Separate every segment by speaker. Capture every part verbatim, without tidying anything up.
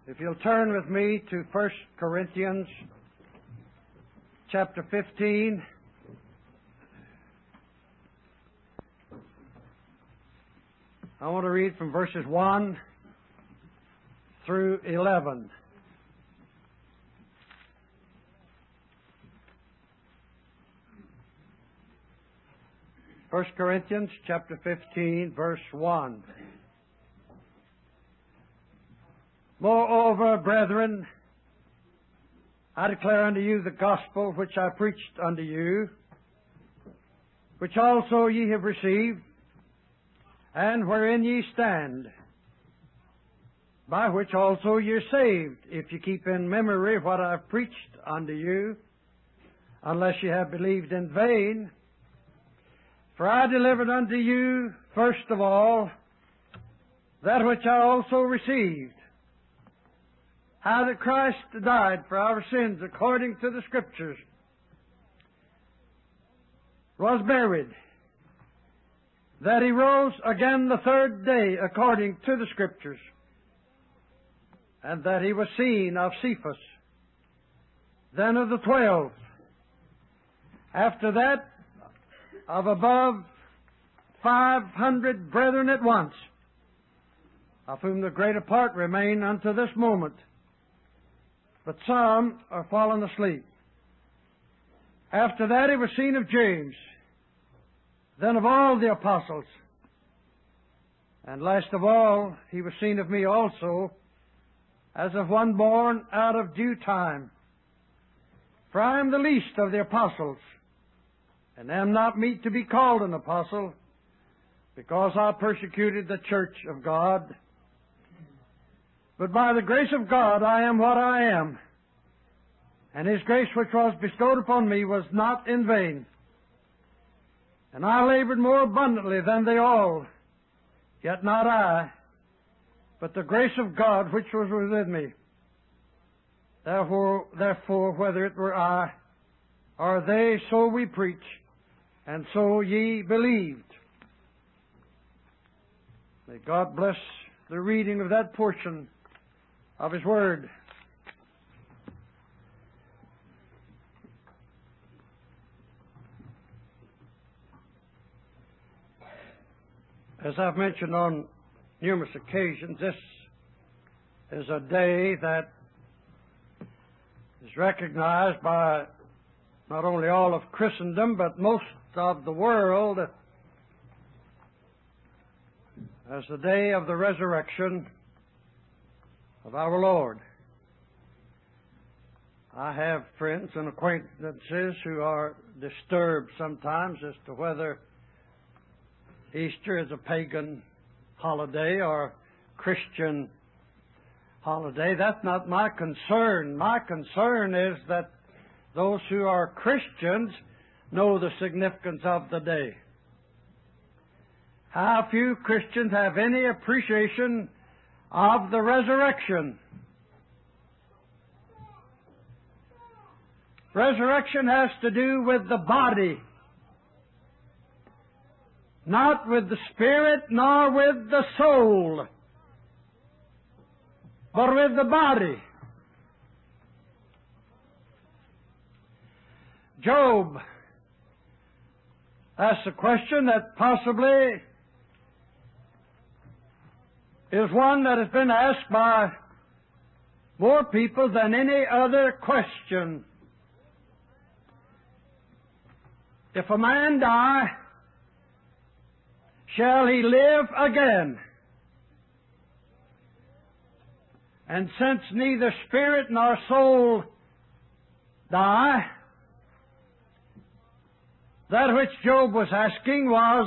Speaker 1: If you'll turn with me to First Corinthians chapter fifteen. I want to read from verses one through eleven. First Corinthians chapter fifteen, verse one. Moreover, brethren, I declare unto you the gospel which I preached unto you, which also ye have received, and wherein ye stand, by which also ye are saved, if ye keep in memory what I have preached unto you, unless ye have believed in vain. For I delivered unto you, first of all, that which I also received, how that Christ died for our sins according to the Scriptures, was buried, that He rose again the third day according to the Scriptures, and that He was seen of Cephas, then of the twelve. After that, of above five hundred brethren at once, of whom the greater part remain unto this moment, but some are fallen asleep. After that He was seen of James, then of all the apostles, and last of all He was seen of me also, as of one born out of due time. For I am the least of the apostles, and am not meet to be called an apostle, because I persecuted the church of God. But by the grace of God I am what I am, and His grace which was bestowed upon me was not in vain. And I labored more abundantly than they all, yet not I, but the grace of God which was within me. Therefore, therefore, whether it were I or they, so we preach, and so ye believed. May God bless the reading of that portion of His Word. As I've mentioned on numerous occasions, this is a day that is recognized by not only all of Christendom, but most of the world as the day of the resurrection of our Lord. I have friends and acquaintances who are disturbed sometimes as to whether Easter is a pagan holiday or Christian holiday. That's not my concern. My concern is that those who are Christians know the significance of the day. How few Christians have any appreciation of the resurrection. Resurrection has to do with the body, not with the spirit nor with the soul, but with the body. Job asked a question that possibly is one that has been asked by more people than any other question. If a man die, shall he live again? And since neither spirit nor soul die, that which Job was asking was,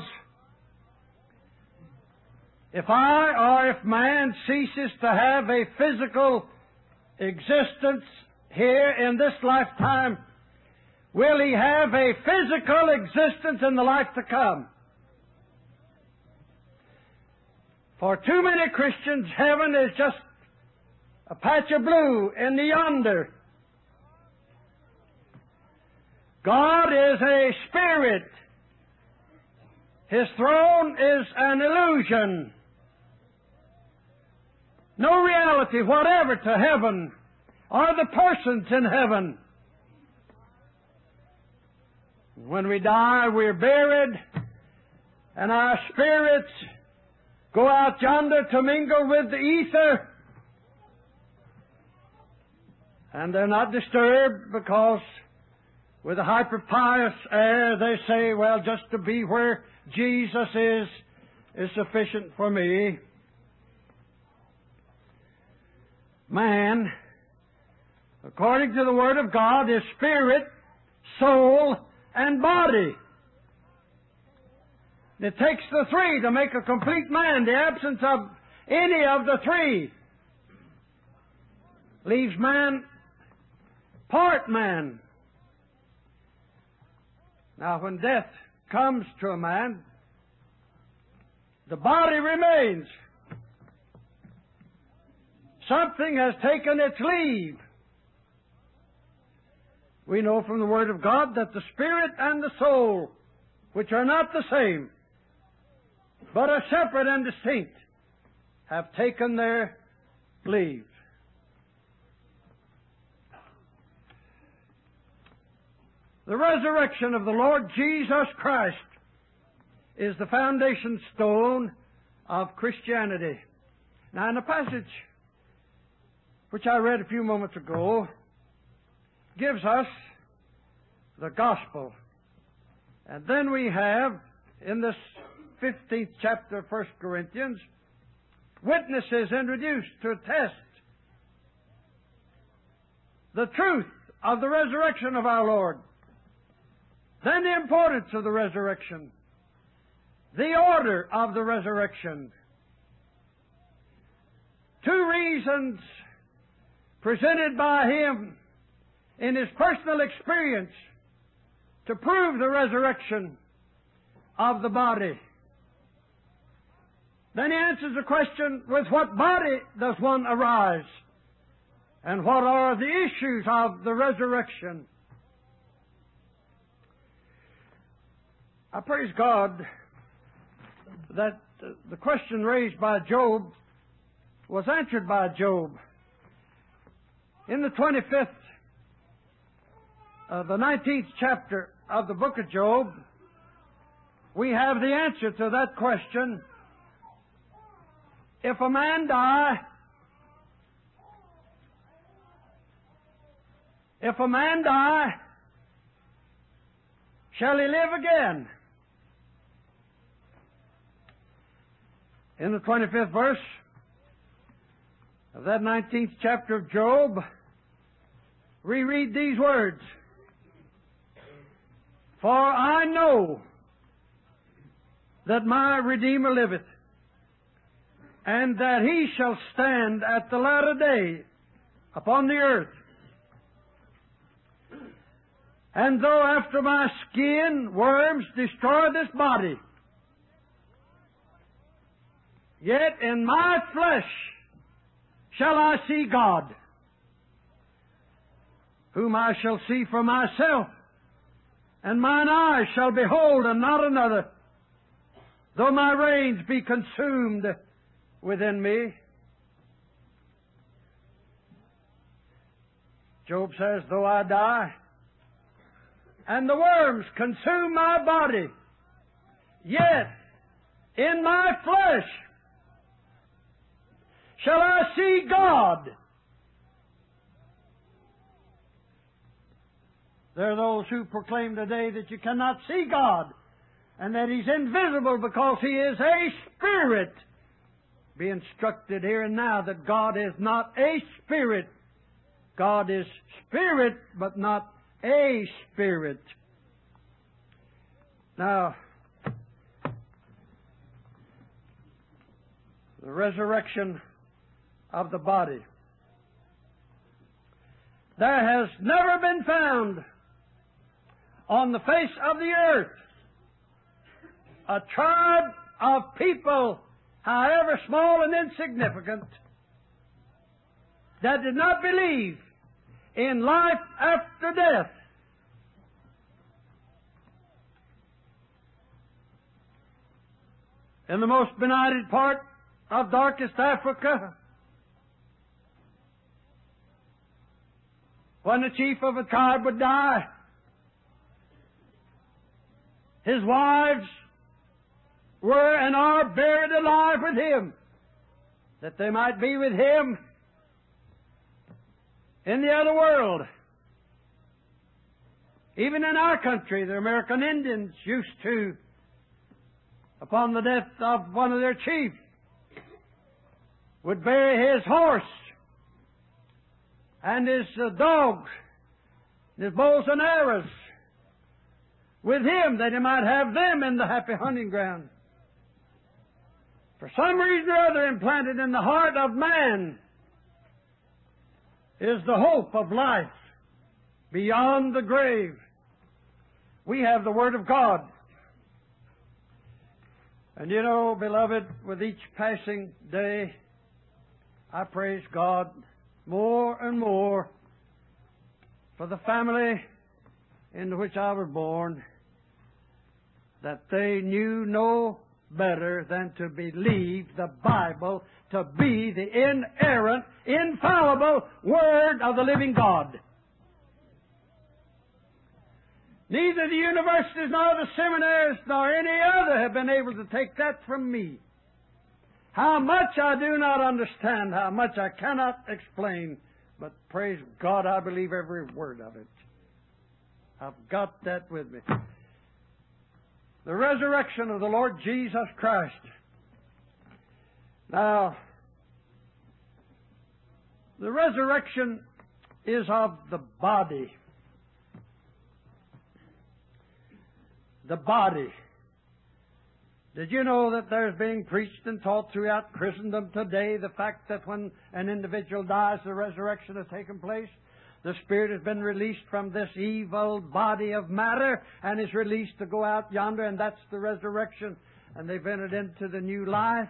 Speaker 1: if I or if man ceases to have a physical existence here in this lifetime, will he have a physical existence in the life to come? For too many Christians, heaven is just a patch of blue in the yonder. God is a spirit. His throne is an illusion. no reality whatever to heaven or the persons in heaven. When we die, we're buried, and our spirits go out yonder to mingle with the ether. And they're not disturbed because with a hyper-pious air they say, well, just to be where Jesus is, is sufficient for me. Man, according to the Word of God, is spirit, soul, and body. It takes the three to make a complete man. The absence of any of the three leaves man part man. Now, when death comes to a man, the body remains. Something has taken its leave. We know from the Word of God that the spirit and the soul, which are not the same, but are separate and distinct, have taken their leave. The resurrection of the Lord Jesus Christ is the foundation stone of Christianity. Now, in a passage which I read a few moments ago, gives us the gospel. And then we have, in this fifteenth chapter of First Corinthians, witnesses introduced to attest the truth of the resurrection of our Lord. Then the importance of the resurrection, the order of the resurrection. Two reasons presented by Him in His personal experience to prove the resurrection of the body. Then He answers the question, with what body does one arise? And what are the issues of the resurrection? I praise God that the question raised by Job was answered by Job. In the twenty-fifth, uh, the nineteenth chapter of the book of Job, we have the answer to that question. If a man die, if a man die, shall he live again? In the twenty-fifth verse of that nineteenth chapter of Job, we read these words, "For I know that my Redeemer liveth, and that He shall stand at the latter day upon the earth. And though after my skin worms destroy this body, yet in my flesh shall I see God, whom I shall see for myself, and mine eyes shall behold and not another, though my reins be consumed within me." Job says, though I die, and the worms consume my body, yet in my flesh shall I see God. There are those who proclaim today that you cannot see God, and that He's invisible because He is a spirit. Be instructed here and now that God is not a spirit. God is spirit, but not a spirit. Now, the resurrection of the body. There has never been found on the face of the earth a tribe of people, however small and insignificant, that did not believe in life after death. In the most benighted part of darkest Africa, when the chief of a tribe would die, his wives were and are buried alive with him, that they might be with him in the other world. Even in our country, the American Indians used to, upon the death of one of their chiefs, would bury his horse and his uh, dogs, and his bows and arrows with him, that he might have them in the happy hunting ground. For some reason or other, implanted in the heart of man is the hope of life beyond the grave. We have the Word of God. And you know, beloved, with each passing day, I praise God more and more for the family into which I was born, that they knew no better than to believe the Bible to be the inerrant, infallible Word of the living God. Neither the universities nor the seminaries nor any other have been able to take that from me. How much I do not understand, how much I cannot explain, but praise God, I believe every word of it. I've got that with me. The resurrection of the Lord Jesus Christ. Now, the resurrection is of the body. The body. Did you know that there's being preached and taught throughout Christendom today the fact that when an individual dies, the resurrection has taken place? The spirit has been released from this evil body of matter and is released to go out yonder, and that's the resurrection, and they've entered into the new life.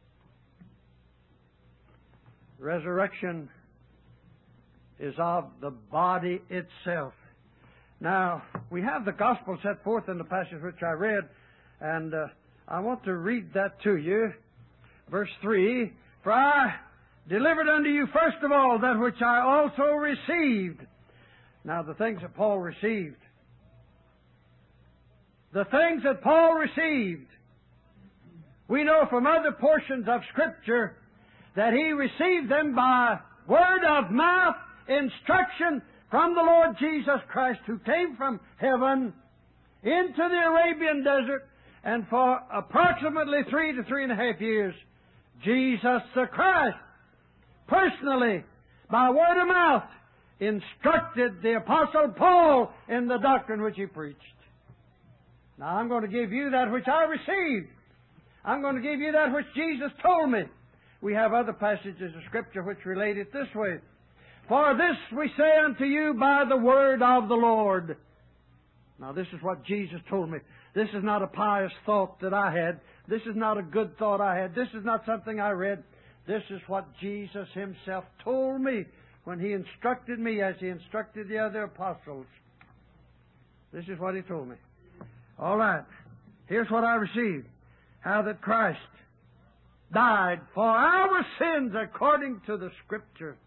Speaker 1: Resurrection is of the body itself. Now, we have the gospel set forth in the passage which I read, and uh, I want to read that to you. Verse three, "For I delivered unto you first of all that which I also received." Now, the things that Paul received. The things that Paul received. We know from other portions of Scripture that he received them by word of mouth instruction from the Lord Jesus Christ, who came from heaven into the Arabian desert, and for approximately three to three and a half years, Jesus the Christ, personally, by word of mouth, instructed the Apostle Paul in the doctrine which he preached. Now, I'm going to give you that which I received. I'm going to give you that which Jesus told me. We have other passages of Scripture which relate it this way. "For this we say unto you by the word of the Lord." Now, this is what Jesus told me. This is not a pious thought that I had. This is not a good thought I had. This is not something I read. This is what Jesus Himself told me when He instructed me as He instructed the other apostles. This is what He told me. All right. Here's what I received. How that Christ died for our sins according to the Scripture,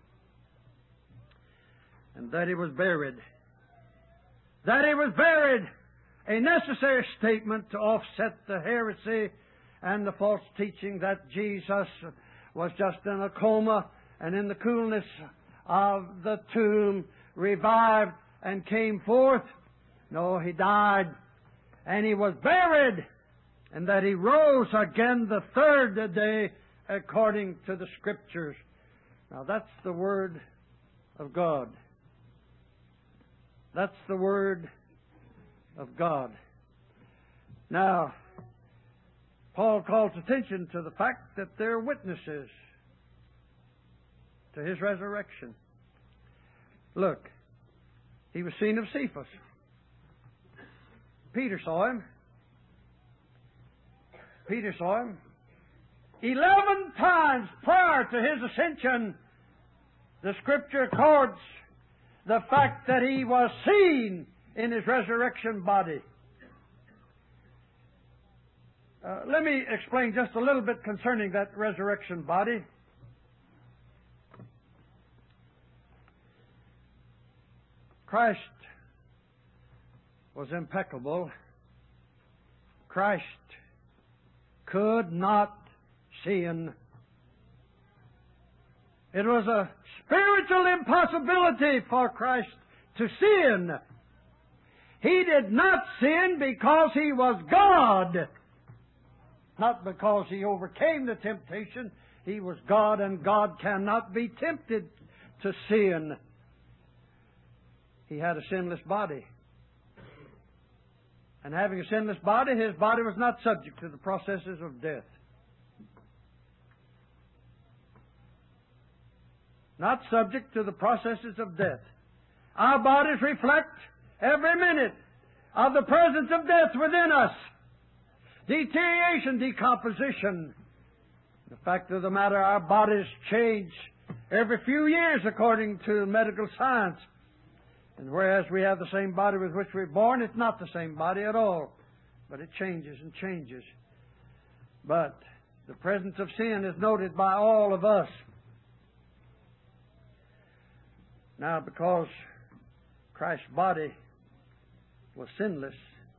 Speaker 1: and that He was buried. That He was buried, a necessary statement to offset the heresy and the false teaching that Jesus was just in a coma and in the coolness of the tomb revived and came forth. No, He died and He was buried, and that He rose again the third day according to the Scriptures. Now, that's the Word of God. That's the Word of God. Now, Paul calls attention to the fact that they're witnesses to His resurrection. Look, He was seen of Cephas. Peter saw Him. Peter saw Him. Eleven times prior to His ascension, the Scripture records the fact that He was seen in His resurrection body. Uh, let me explain just a little bit concerning that resurrection body. Christ was impeccable. Christ could not sin. It was a spiritual impossibility for Christ to sin. He did not sin because He was God, not because He overcame the temptation. He was God, and God cannot be tempted to sin. He had a sinless body. And having a sinless body, His body was not subject to the processes of death. Not subject to the processes of death. Our bodies reflect every minute of the presence of death within us. Deterioration, decomposition. The fact of the matter, our bodies change every few years according to medical science. And whereas we have the same body with which we're born, it's not the same body at all. But it changes and changes. But the presence of sin is noted by all of us. Now, because Christ's body was sinless,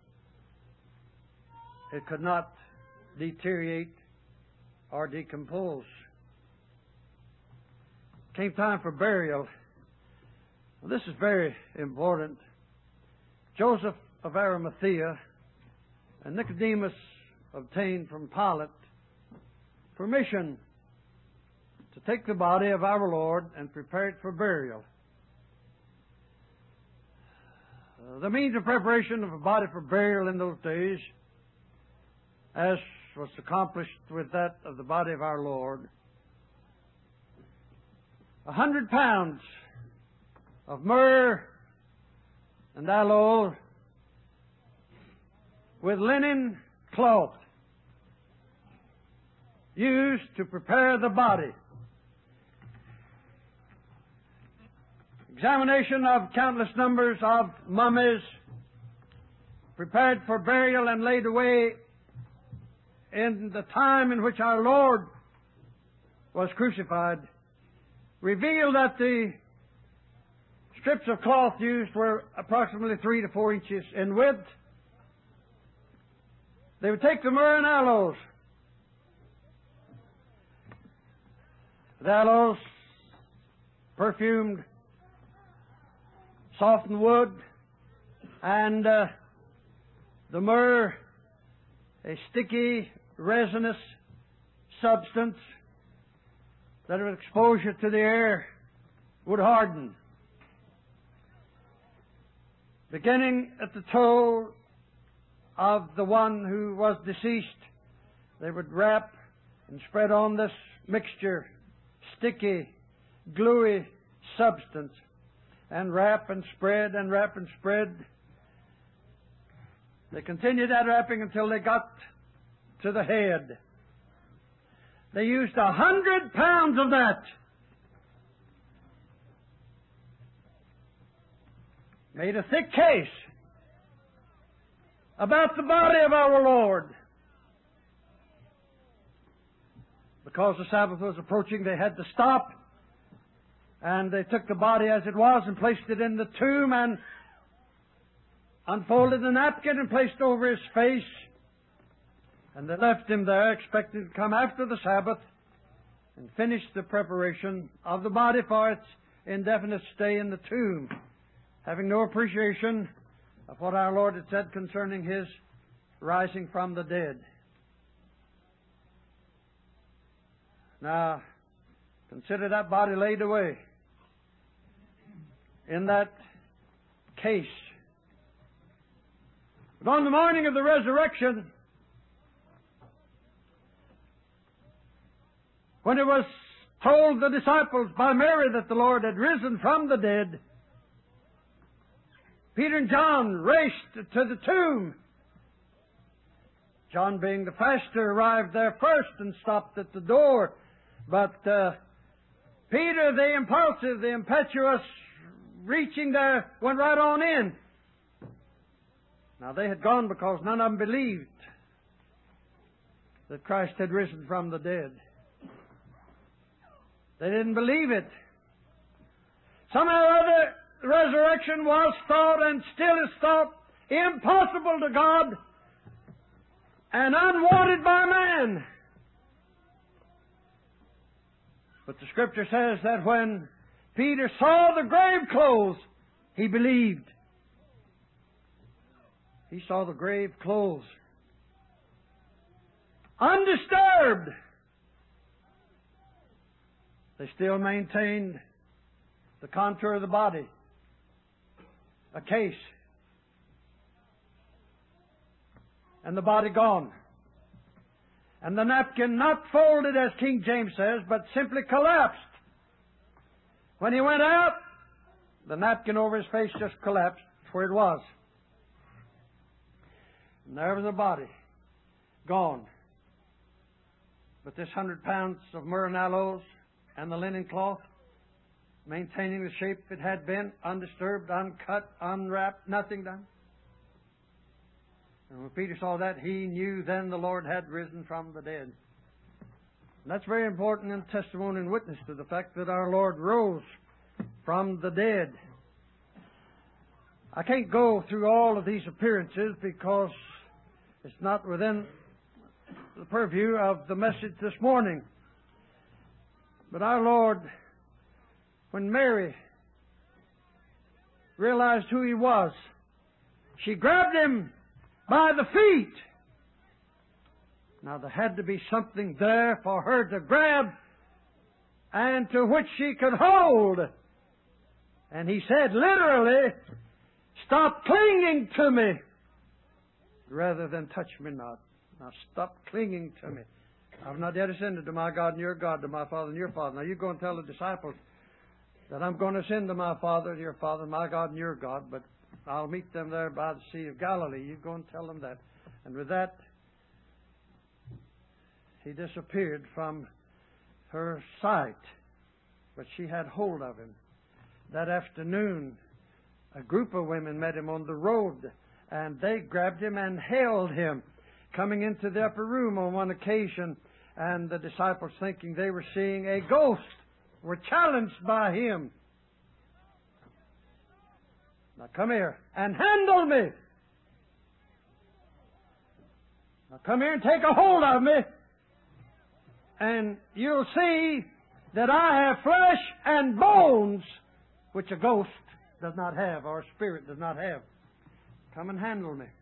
Speaker 1: it could not deteriorate or decompose. Came time for burial. Well, this is very important. Joseph of Arimathea and Nicodemus obtained from Pilate permission to take the body of our Lord and prepare it for burial. Uh, the means of preparation of a body for burial in those days, as was accomplished with that of the body of our Lord, a hundred pounds of myrrh and aloe with linen cloth used to prepare the body. Examination of countless numbers of mummies prepared for burial and laid away in the time in which our Lord was crucified revealed that the strips of cloth used were approximately three to four inches in width. They would take the myrrh and aloes. The aloes, perfumed, softened wood, and uh, the myrrh, a sticky, resinous substance that with exposure to the air would harden. Beginning at the toe of the one who was deceased, they would wrap and spread on this mixture, sticky, gluey substance, and wrap and spread and wrap and spread. They continued that wrapping until they got to the head. They used a hundred pounds of that. Made a thick case about the body of our Lord. Because the Sabbath was approaching, they had to stop. And they took the body as it was and placed it in the tomb and unfolded the napkin and placed it over his face. And they left him there, expecting to come after the Sabbath and finish the preparation of the body for its indefinite stay in the tomb, having no appreciation of what our Lord had said concerning His rising from the dead. Now, consider that body laid away in that case. But on the morning of the resurrection, when it was told the disciples by Mary that the Lord had risen from the dead, Peter and John raced to the tomb. John, being the faster, arrived there first and stopped at the door. But uh, Peter, the impulsive, the impetuous, reaching there, went right on in. Now, they had gone because none of them believed that Christ had risen from the dead. They didn't believe it. Somehow or other, resurrection was thought and still is thought impossible to God and unwanted by man. But the Scripture says that when Peter saw the grave clothes, he believed. He saw the grave clothes undisturbed. They still maintained the contour of the body, a case, and the body gone. And the napkin not folded, as King James says, but simply collapsed. When he went out, the napkin over his face just collapsed where it was. And there was the body, gone. But this hundred pounds of myrrh and aloes and the linen cloth, maintaining the shape it had been, undisturbed, uncut, unwrapped, nothing done. And when Peter saw that, he knew then the Lord had risen from the dead. And that's very important in testimony and witness to the fact that our Lord rose from the dead. I can't go through all of these appearances because it's not within the purview of the message this morning. But our Lord, when Mary realized who He was, she grabbed Him by the feet. Now there had to be something there for her to grab and to which she could hold. And He said literally, "Stop clinging to me," rather than "touch me not." Now stop clinging to me. I've not yet ascended to my God and your God, to my Father and your Father. Now you go and tell the disciples that I'm going to ascend to my Father and your Father, my God and your God, but I'll meet them there by the Sea of Galilee. You go and tell them that. And with that, He disappeared from her sight, but she had hold of Him. That afternoon, a group of women met Him on the road, and they grabbed Him and held Him, coming into the upper room on one occasion, and the disciples, thinking they were seeing a ghost, were challenged by Him. "Now come here and handle me. Now come here and take a hold of me, and you'll see that I have flesh and bones, which a ghost does not have, or a spirit does not have. Come and handle me."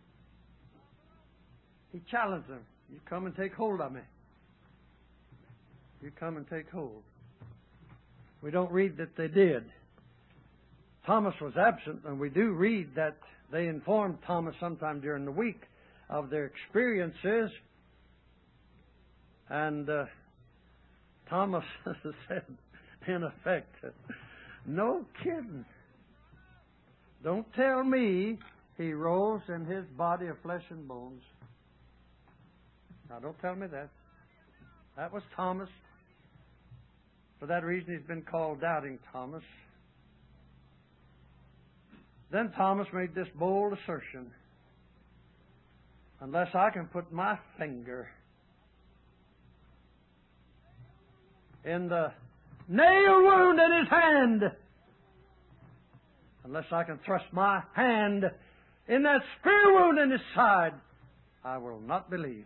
Speaker 1: He challenged them. "You come and take hold of me. You come and take hold." We don't read that they did. Thomas was absent, and we do read that they informed Thomas sometime during the week of their experiences. And uh, Thomas said, in effect, "No kidding. Don't tell me He rose in His body of flesh and bones." Now, don't tell me that. That was Thomas. For that reason, he's been called Doubting Thomas. Then Thomas made this bold assertion: "Unless I can put my finger in the nail wound in His hand, unless I can thrust my hand in that spear wound in His side, I will not believe."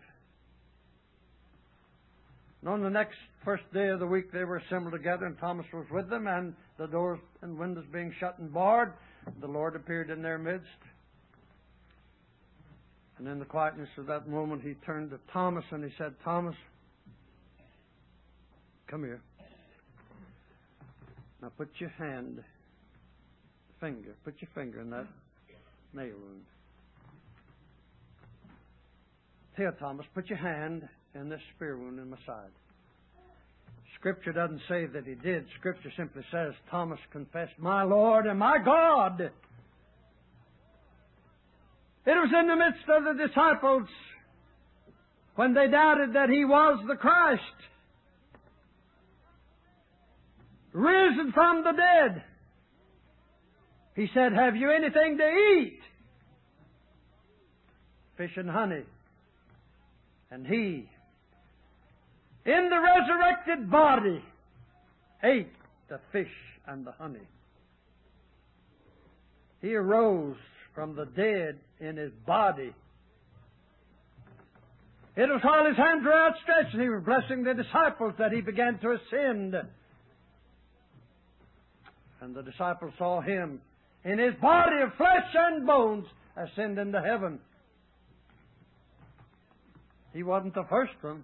Speaker 1: And on the next first day of the week, they were assembled together, and Thomas was with them, and the doors and windows being shut and barred, the Lord appeared in their midst. And in the quietness of that moment, He turned to Thomas and He said, "Thomas, come here. Now put your hand, finger, put your finger in that nail wound. Here, Thomas, put your hand in this spear wound in my side." Scripture doesn't say that he did. Scripture simply says Thomas confessed, "My Lord and my God." It was in the midst of the disciples when they doubted that He was the Christ, risen from the dead. He said, "Have you anything to eat?" Fish and honey. And He, in the resurrected body, ate the fish and the honey. He arose from the dead in His body. It was while His hands were outstretched and He was blessing the disciples that He began to ascend. And the disciples saw Him in His body of flesh and bones ascend into heaven. He wasn't the first one.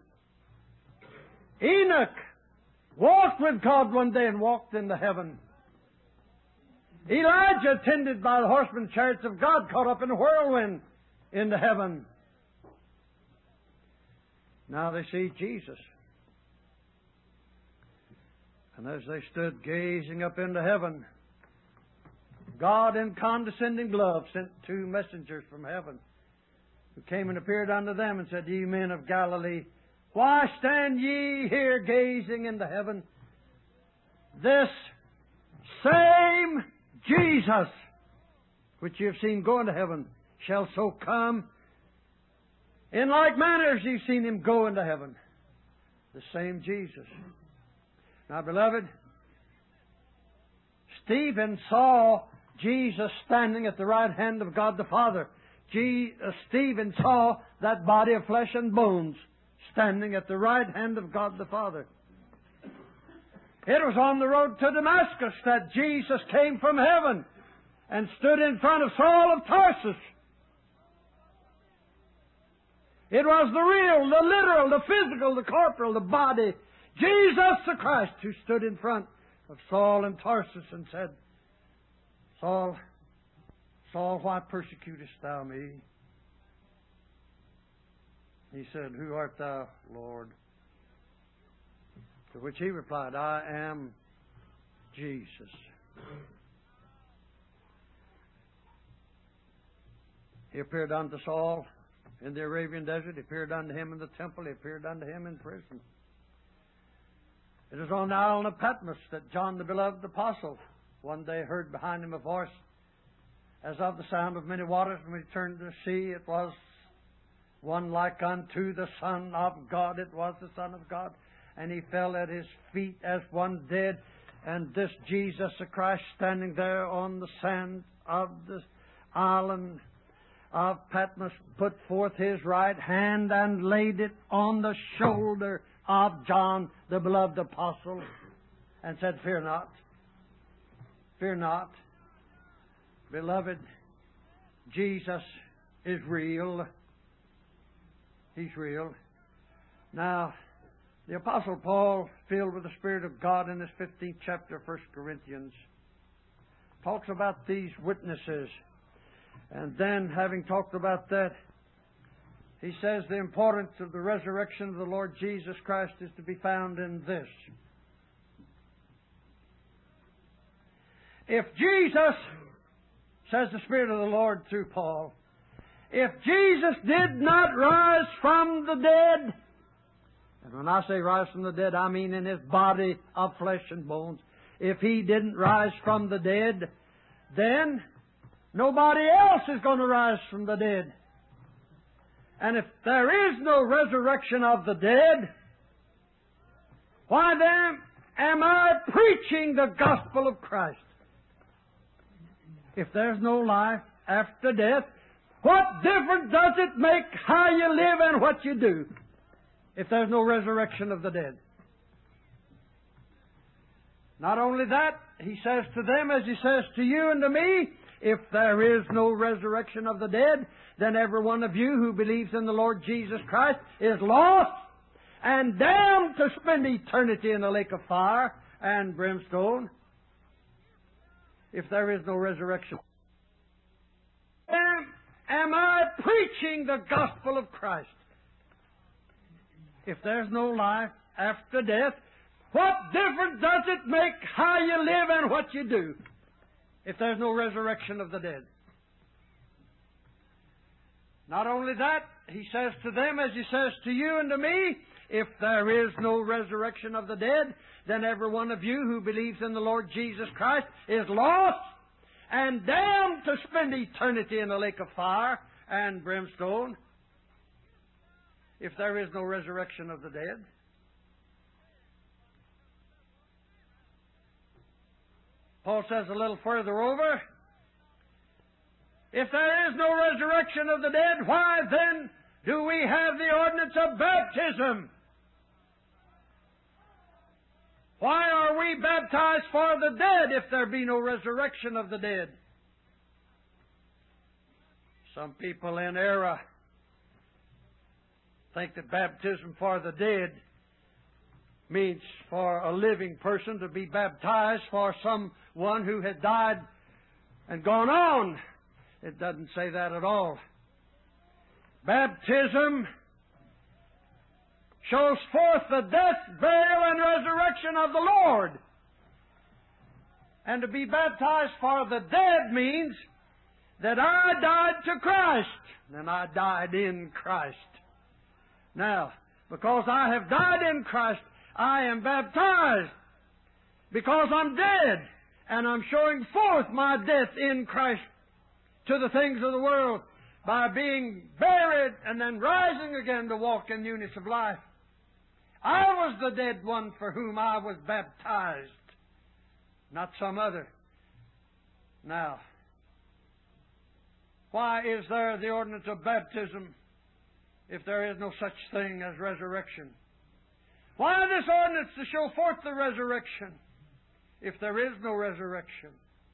Speaker 1: Enoch walked with God one day and walked into heaven. Elijah, attended by the horsemen chariots of God, caught up in a whirlwind into heaven. Now they see Jesus. And as they stood gazing up into heaven, God in condescending love sent two messengers from heaven, who came and appeared unto them and said, Ye men of Galilee, why stand ye here gazing into heaven? This same Jesus, which ye have seen go into heaven, shall so come in like manner as you've seen Him go into heaven. The same Jesus. Now, beloved, Stephen saw Jesus standing at the right hand of God the Father. Je- uh, Stephen saw that body of flesh and bones standing at the right hand of God the Father. It was on the road to Damascus that Jesus came from heaven and stood in front of Saul of Tarsus. It was the real, the literal, the physical, the corporal, the body, Jesus the Christ, who stood in front of Saul and Tarsus and said, Saul, Saul, why persecutest thou me? He said, Who art thou, Lord? To which he replied, I am Jesus. He appeared unto Saul in the Arabian desert. He appeared unto him in the temple. He appeared unto him in prison. It is on the island of Patmos that John the beloved apostle one day heard behind him a voice as of the sound of many waters. And when he turned to see, it was one like unto the Son of God. It was the Son of God. And he fell at His feet as one dead. And this Jesus the Christ, standing there on the sand of the island of Patmos, put forth His right hand and laid it on the shoulder of John, the beloved apostle, and said, Fear not. Fear not. Beloved, Jesus is real. He's real. Now, the Apostle Paul, filled with the Spirit of God in this fifteenth chapter of First Corinthians, talks about these witnesses. And then, having talked about that, he says the importance of the resurrection of the Lord Jesus Christ is to be found in this. If Jesus, says the Spirit of the Lord through Paul, if Jesus did not rise from the dead, and when I say rise from the dead, I mean in His body of flesh and bones. If He didn't rise from the dead, then nobody else is going to rise from the dead. And if there is no resurrection of the dead, why then am I preaching the gospel of Christ? If there's no life after death, what difference does it make how you live and what you do, if there's no resurrection of the dead? Not only that, he says to them, as he says to you and to me, if there is no resurrection of the dead, then every one of you who believes in the Lord Jesus Christ is lost and damned to spend eternity in the lake of fire and brimstone. If there is no resurrection, am, am I preaching the gospel of Christ? If there's no life after death, what difference does it make how you live and what you do, if there's no resurrection of the dead? Not only that, he says to them, as he says to you and to me, if there is no resurrection of the dead, then every one of you who believes in the Lord Jesus Christ is lost and damned to spend eternity in the lake of fire and brimstone, if there is no resurrection of the dead. Paul says a little further over, If there is no resurrection of the dead, why then do we have the ordinance of baptism? Why are we baptized for the dead if there be no resurrection of the dead? Some people in error think that baptism for the dead means for a living person to be baptized for someone who had died and gone on. It doesn't say that at all. Baptism shows forth the death, burial, and resurrection of the Lord. And to be baptized for the dead means that I died to Christ, and I died in Christ. Now, because I have died in Christ, I am baptized because I'm dead, and I'm showing forth my death in Christ to the things of the world by being buried and then rising again to walk in newness of life. I was the dead one for whom I was baptized, not some other. Now, why is there the ordinance of baptism if there is no such thing as resurrection? Why this ordinance to show forth the resurrection if there is no resurrection?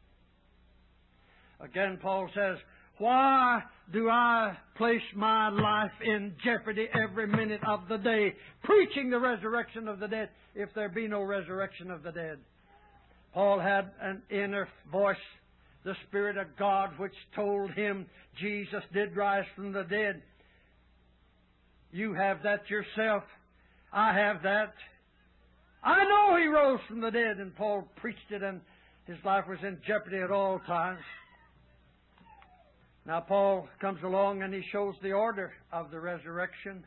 Speaker 1: Again, Paul says, why do I place my life in jeopardy every minute of the day, preaching the resurrection of the dead, if there be no resurrection of the dead? Paul had an inner voice, the Spirit of God, which told him Jesus did rise from the dead. You have that yourself. I have that. I know He rose from the dead, and Paul preached it, and his life was in jeopardy at all times. Now Paul comes along and he shows the order of the resurrection.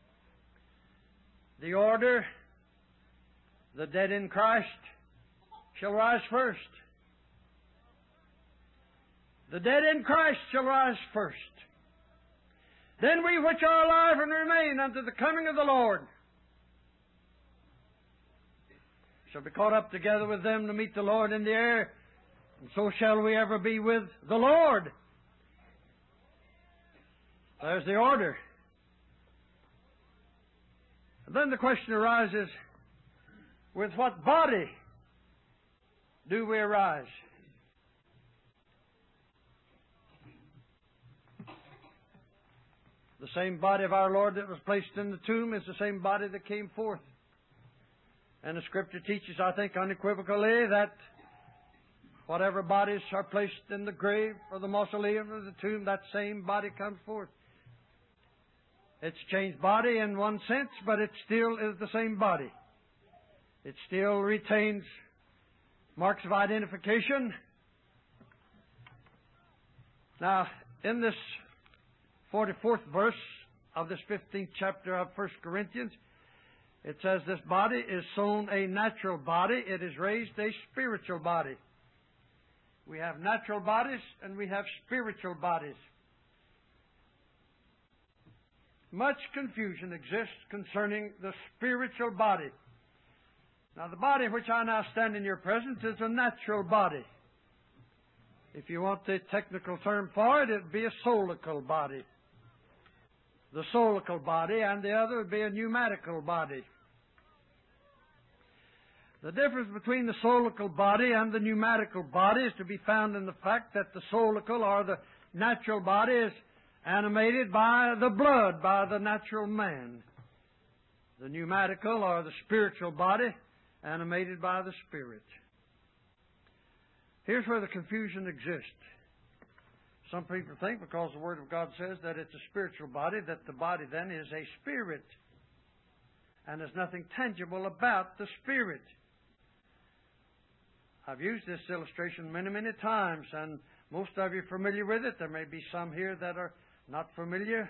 Speaker 1: The order, the dead in Christ shall rise first. The dead in Christ shall rise first. Then we which are alive and remain unto the coming of the Lord shall be caught up together with them to meet the Lord in the air, and so shall we ever be with the Lord. There's the order. And then the question arises, with what body do we arise? The same body of our Lord that was placed in the tomb is the same body that came forth. And the Scripture teaches, I think, unequivocally that whatever bodies are placed in the grave or the mausoleum or the tomb, that same body comes forth. It's changed body in one sense, but it still is the same body. It still retains marks of identification. Now, in this forty-fourth verse of this fifteenth chapter of First Corinthians, it says, this body is sown a natural body, it is raised a spiritual body. We have natural bodies and we have spiritual bodies. Much confusion exists concerning the spiritual body. Now, the body which I now stand in your presence is a natural body. If you want the technical term for it, it would be a soulical body. The soulical body, and the other would be a pneumatical body. The difference between the soulical body and the pneumatical body is to be found in the fact that the soulical, or the natural body, is animated by the blood, by the natural man. The pneumatical, or the spiritual body, animated by the Spirit. Here's where the confusion exists. Some people think, because the Word of God says that it's a spiritual body, that the body then is a spirit. And there's nothing tangible about the Spirit. I've used this illustration many, many times, and most of you are familiar with it. There may be some here that are not familiar.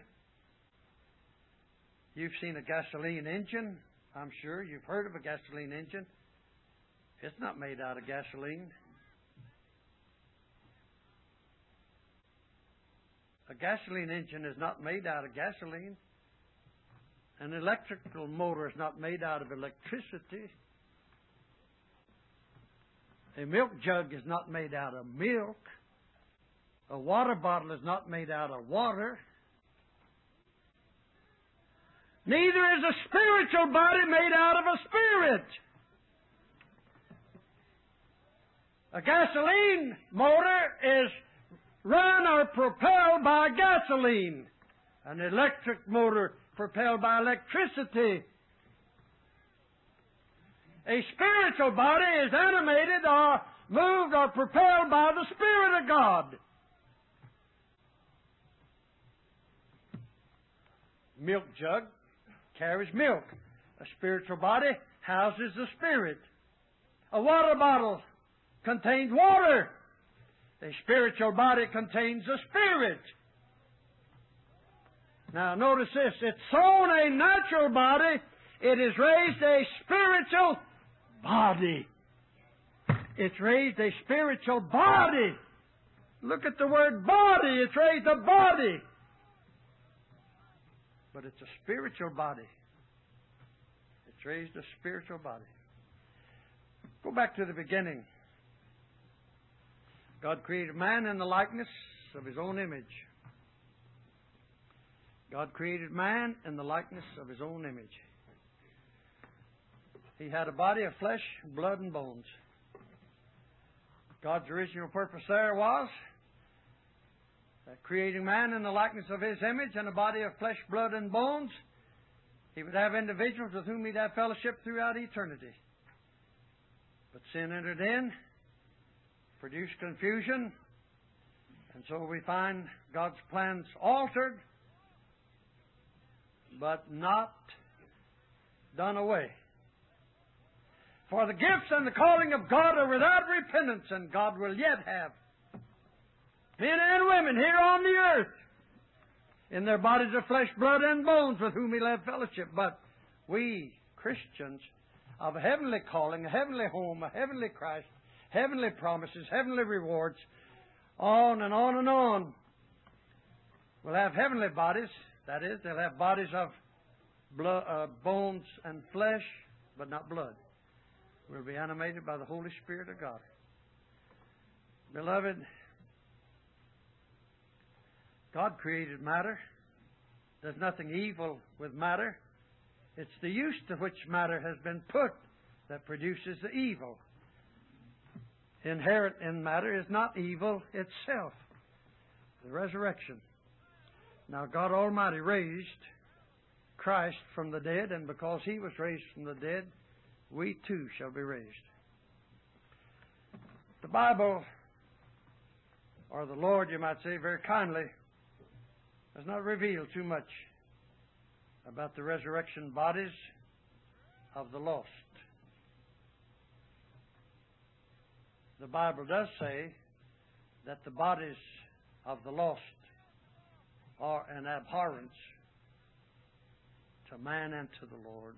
Speaker 1: You've seen a gasoline engine. I'm sure you've heard of a gasoline engine. It's not made out of gasoline. A gasoline engine is not made out of gasoline. An electrical motor is not made out of electricity. A milk jug is not made out of milk. A water bottle is not made out of water. Neither is a spiritual body made out of a spirit. A gasoline motor is run or propelled by gasoline. An electric motor propelled by electricity. A spiritual body is animated or moved or propelled by the Spirit of God. Milk jug carries milk. A spiritual body houses the Spirit. A water bottle contains water. A spiritual body contains the Spirit. Now notice this. It's sown a natural body. It is raised a spiritual body. It's raised a spiritual body. Look at the word body. It's raised a body. But it's a spiritual body. It's raised a spiritual body. Go back to the beginning. God created man in the likeness of His own image. God created man in the likeness of His own image. He had a body of flesh, blood, and bones. God's original purpose there was that creating man in the likeness of His image and a body of flesh, blood, and bones, He would have individuals with whom He'd have fellowship throughout eternity. But sin entered in, produced confusion, and so we find God's plans altered, but not done away. For the gifts and the calling of God are without repentance, and God will yet have men and women here on the earth in their bodies of flesh, blood, and bones with whom He'll have fellowship. But we, Christians of a heavenly calling, a heavenly home, a heavenly Christ, heavenly promises, heavenly rewards, on and on and on, will have heavenly bodies. That is, they'll have bodies of blood, uh, bones and flesh, but not blood. We'll be animated by the Holy Spirit of God. Beloved, God created matter. There's nothing evil with matter. It's the use to which matter has been put that produces the evil. Inherent in matter is not evil itself. The resurrection. Now, God Almighty raised Christ from the dead, and because He was raised from the dead, we too shall be raised. The Bible, or the Lord, you might say, very kindly, does not reveal too much about the resurrection bodies of the lost. The Bible does say that the bodies of the lost are an abhorrence to man and to the Lord.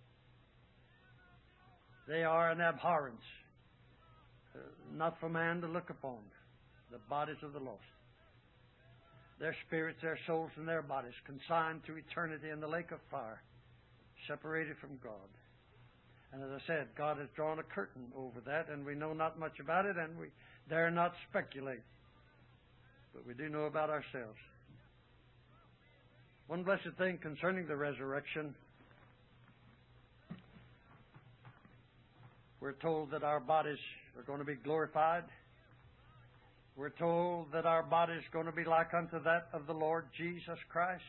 Speaker 1: They are an abhorrence, uh, not for man to look upon, the bodies of the lost. Their spirits, their souls, and their bodies consigned to eternity in the lake of fire, separated from God. And as I said, God has drawn a curtain over that, and we know not much about it, and we dare not speculate. But we do know about ourselves. One blessed thing concerning the resurrection, we're told that our bodies are going to be glorified. We're told that our body is going to be like unto that of the Lord Jesus Christ.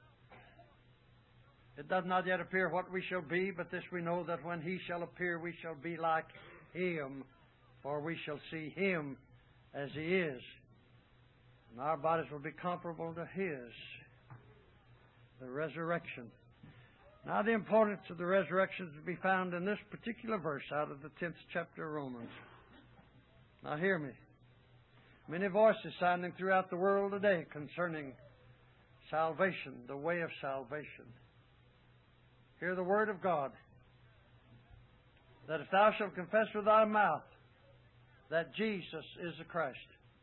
Speaker 1: It does not yet appear what we shall be, but this we know, that when He shall appear, we shall be like Him, for we shall see Him as He is. And our bodies will be comparable to His. The resurrection. Now, the importance of the resurrection is to be found in this particular verse out of the tenth chapter of Romans. Now, hear me. Many voices sounding throughout the world today concerning salvation, the way of salvation. Hear the word of God, that if thou shalt confess with thy mouth that Jesus is the Christ,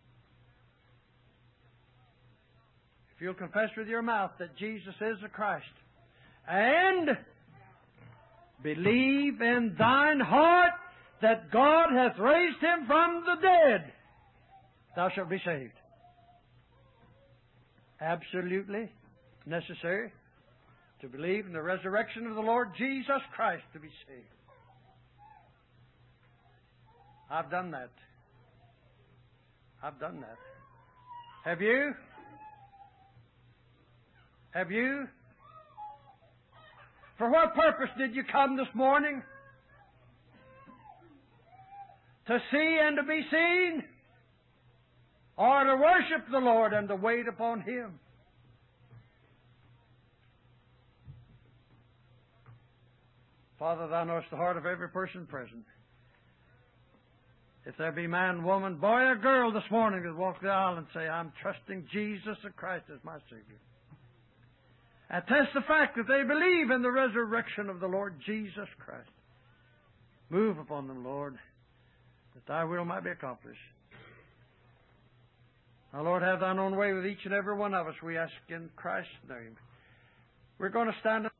Speaker 1: if you'll confess with your mouth that Jesus is the Christ, and believe in thine heart that God hath raised Him from the dead, thou shalt be saved. absolutely necessary to believe in the resurrection of the Lord Jesus Christ to be saved. I've done that. I've done that. Have you? Have you? For what purpose did you come this morning? To see and to be seen? Or to worship the Lord and to wait upon Him? Father, Thou knowest the heart of every person present. If there be man, woman, boy, or girl this morning that walk the aisle and say, I'm trusting Jesus Christ as my Savior. Attest the fact that they believe in the resurrection of the Lord Jesus Christ. Move upon them, Lord, that Thy will might be accomplished. Now, Lord, have Thine own way with each and every one of us, we ask in Christ's name. We're going to stand up.